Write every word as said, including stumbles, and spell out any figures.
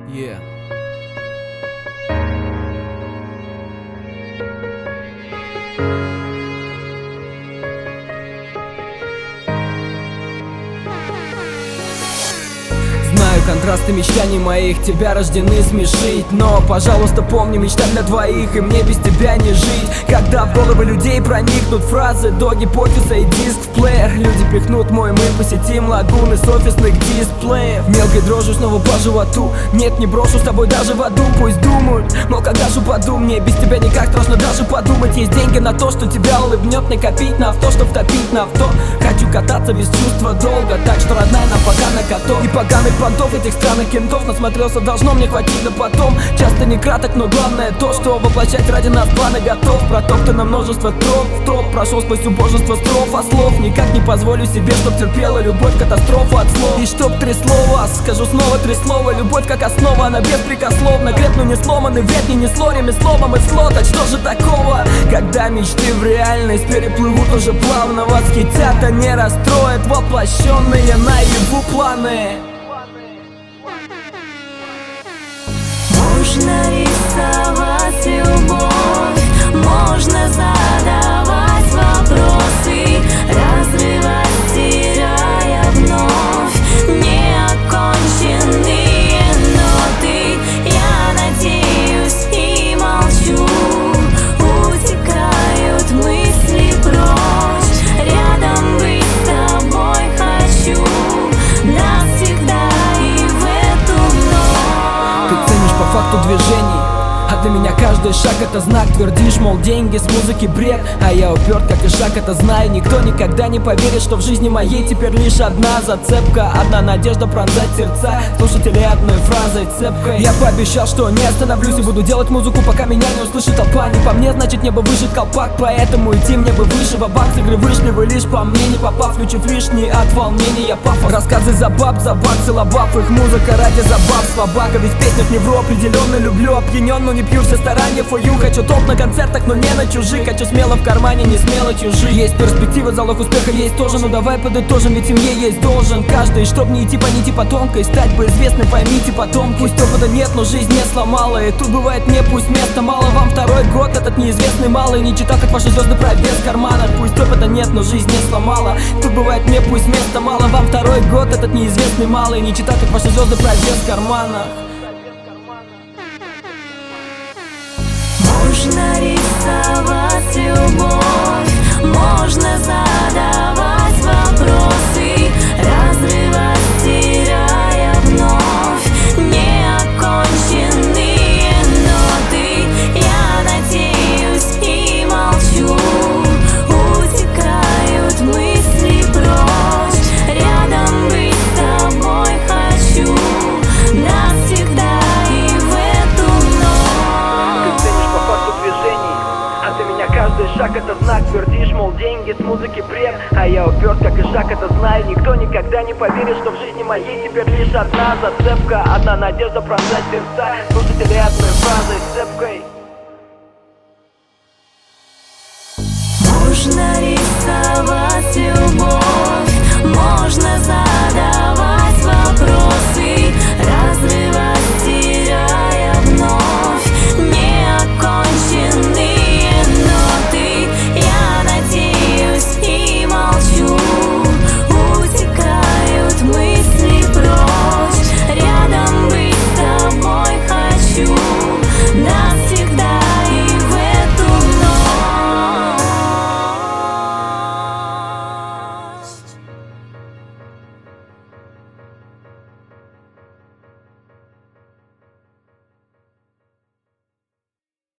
Yeah. Знаю, контрасты мечтаний моих тебя рождены смешить, но, пожалуйста, помни, мечта для двоих, и мне без тебя не жить. Когда в головы людей проникнут фразы до гипофиза и диск в плеер, люди пихнут мой мы посетим лагуны с офисных дисплеев. Мелкой дрожью снова по животу, нет, не брошу с тобой даже в аду. Пусть думают, но когда же поду, мне без тебя никак страшно даже подумать. Есть деньги на то, что тебя улыбнет, накопить на авто, чтоб втопить на авто. Хочу кататься без чувства долго, так что, родная, нам пока на котов. И поганых понтов этих странных кентов насмотрелся, должно мне хватить на потом. Часто не краток, но главное то, что воплощать ради нас планы готов. Протоптано множество троп в троп, прошел сквозь убожество строф, а слов никак не позволю себе, чтоб терпела любовь катастрофу от слов. И чтоб трясло вас, скажу снова три слова. Любовь как основа, она беспрекословно. Крепну не сломанный, вряд ли не сло, ремеслом и сло. Так что же такого, когда мечты в реальность переплывут уже плавно? Восхитят, а не расстроят воплощенные наяву планы. Можно рисовать любовь, можно задавать вопросы, разрывать, теряя вновь неоконченные ноты. Я надеюсь и молчу, утекают мысли прочь. Рядом быть с тобой хочу навсегда и в эту ночь. Ты ценишь по факту движений, а для меня каждый шаг это знак. Твердишь, мол, деньги с музыки бред, а я уперт как и шаг, это знаю. Никто никогда не поверит, что в жизни моей теперь лишь одна зацепка, одна надежда пронзать сердца слушателей одной фразой цепкой. Я пообещал, что не остановлюсь и буду делать музыку, пока меня не услышит толпа. Не по мне, значит небо выжит колпак, поэтому идти мне бы выше. Ва-банк с игры вышли вы лишь по мне, не попав, включив лишний от волнения пафос. Рассказы за баб, за баксы, лобав, их музыка ради забав. Слабака, ведь в песнях не вру, определенно люблю опьянен, но не пью все старания for you. Хочу топ на концертах, но не на чужих. Хочу смело в кармане, не смело чужих. Есть перспектива, залог успеха есть тоже, но давай подытожим, ведь семье есть должен каждый. Чтоб не идти по нити по тонкой, стать бы известным, поймите потом. Пусть опыта нет, но жизнь не сломала, и тут бывает мне пусть места мало. Вам второй год этот неизвестный малый, не читал, как ваши звезды про без кармана. Пусть опыта нет, но жизнь не сломала, тут бывает мне пусть места мало. Вам второй год этот неизвестный малый, не читал, как ваши звезды про без кармана. Можно рисовать любовь, можно задавать вопросы, разрывать, теряя вновь неоконченные ноты. Я надеюсь и молчу, утекают мысли прочь. Рядом быть с тобой хочу навсегда и в эту ночь. А для меня каждый шаг это знак. Твердишь, мол, деньги с музыки бред, а я уперт как и шаг, это знаю. Никто никогда не поверит, что в жизни моей теперь лишь одна зацепка, одна надежда пронзать сердца слушателей одной фразой цепкой. Можно рисовать любовь, можно задавать